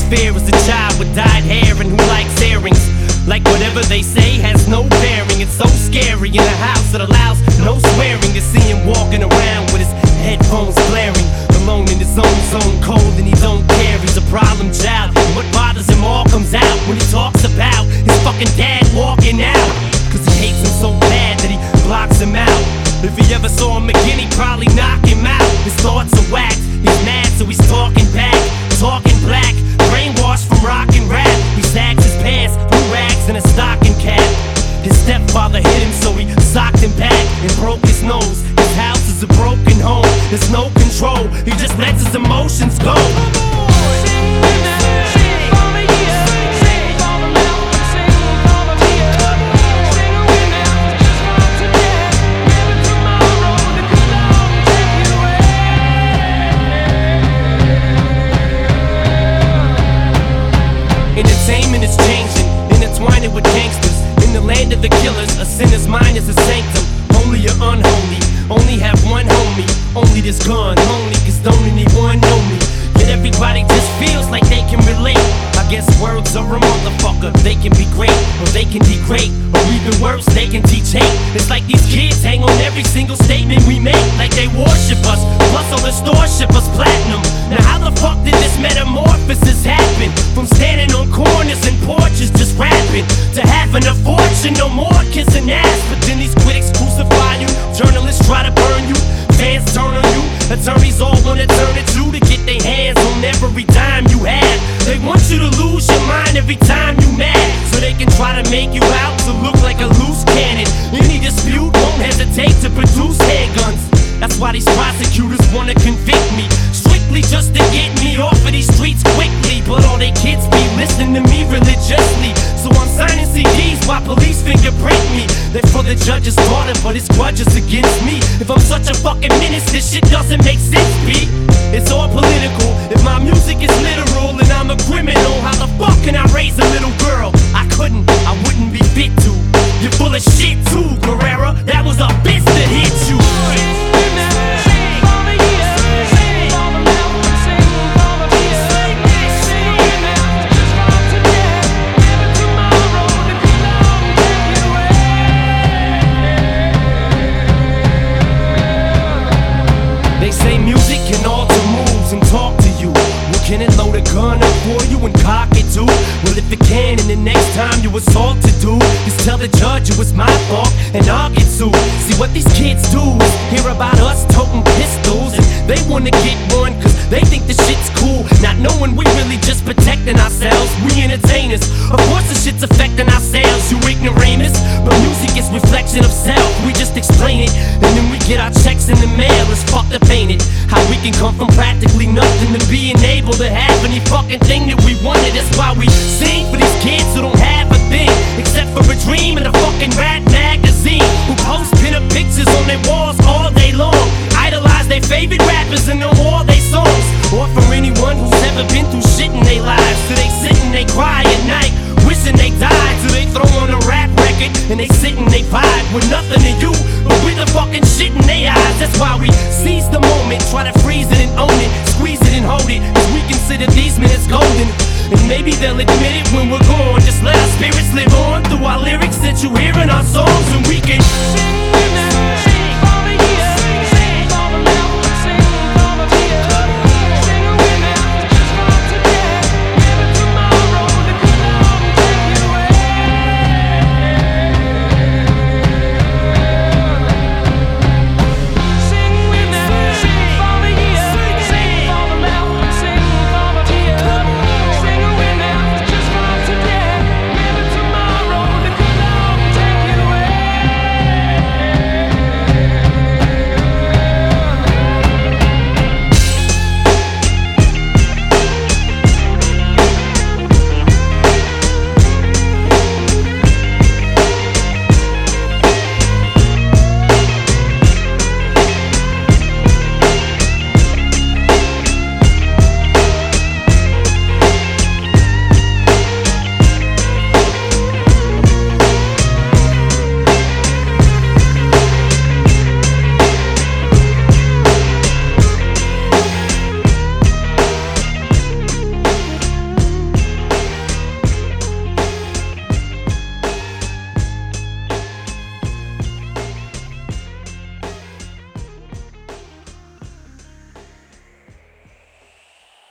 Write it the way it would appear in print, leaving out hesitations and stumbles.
fear is a child with dyed hair and who likes earrings. Like whatever they say has no bearing. It's so scary in a house that allows no swearing. To see him walking around with his headphones blaring, alone in his own zone, cold and he don't care. He's a problem child, and what bothers him all comes out when he talks about his fucking dad walking out. Cause he hates him so bad that he blocks him out. If he ever saw him again, he'd probably knock him out. His thoughts are whacked, he's mad so he's talking back, talking black, brainwashed from rock and rap. He sags his pants, blue rags and a stocking cap. His stepfather hit him so he socked him back and broke his nose. His house is a broken home, there's no control, he just lets his emotions go. Entertainment is changing, intertwining with gangsters. In the land of the killers, a sinner's mind is a sanctum. Holy or unholy, only have one homie. Only this gun, only cause don't anyone know me. Yet everybody just feels like they can relate. I guess words are a motherfucker. They can be great, or they can degrade, or even worse, they can teach hate. It's like these kids hang on every single statement we make, like they worship us. Plus all the store ship us platinum. Now how the fuck did this metamorphosis happen? From standing on corners and porches just rapping, to having a fortune, no more kissing ass. But then these critics crucify you, journalists try to burn you, fans turn on you, attorneys all wanna turn it to get their hands on every dime you have. They want you to lose your mind every time you mad, so they can try to make you out to look like a loose cannon. Any dispute won't hesitate to produce handguns. That's why these prosecutors wanna convict me, strictly just to get me off of these streets quickly. But all they kids be listening to me religiously, so I'm signing CDs while police fingerprint me. They're for the judge's daughter, but his grudge is against me. If I'm such a fucking menace, this shit doesn't make sense, B. It's all political. If my music is literal and I'm a criminal, how the fuck can I raise a little girl? I couldn't, I wouldn't be fit to. You're full of shit too, Guerrera. That was a bitch that hit you. They say music can alter moods and talk to you. Well, can it load a gun up for you and cock it too? Well, if it can, and the next time you assault to do, just tell the judge it was my fault and I'll get sued. See what these kids do is hear about us toting pistols, and they wanna get one cause they think the shit's cool, not knowing we really just protecting ourselves. We entertainers, of course the shit's affecting ourselves, you ignoramus. But music is reflection of self, we just explain it, and then we get our checks in the mail. It's fucked up, ain't it? How we can come from practically nothing to being able to have any fucking thing that we wanted. That's why we sing for these kids who don't have a thing except for a dream and a fucking rap magazine, who post pinup pictures on their walls all day long, idolize their favorite rappers and know all their songs. Or for anyone who's ever been through shit in their lives, so they sit and they cry at night wishing they died, so they throw on a rap record and they sit and they vibe with nothing to you but with the fucking shit in their eyes. That's why we seize the moment, try to freeze it and own it, squeeze it and hold it, cause we consider these minutes golden. And maybe they'll admit it when we're gone, just let us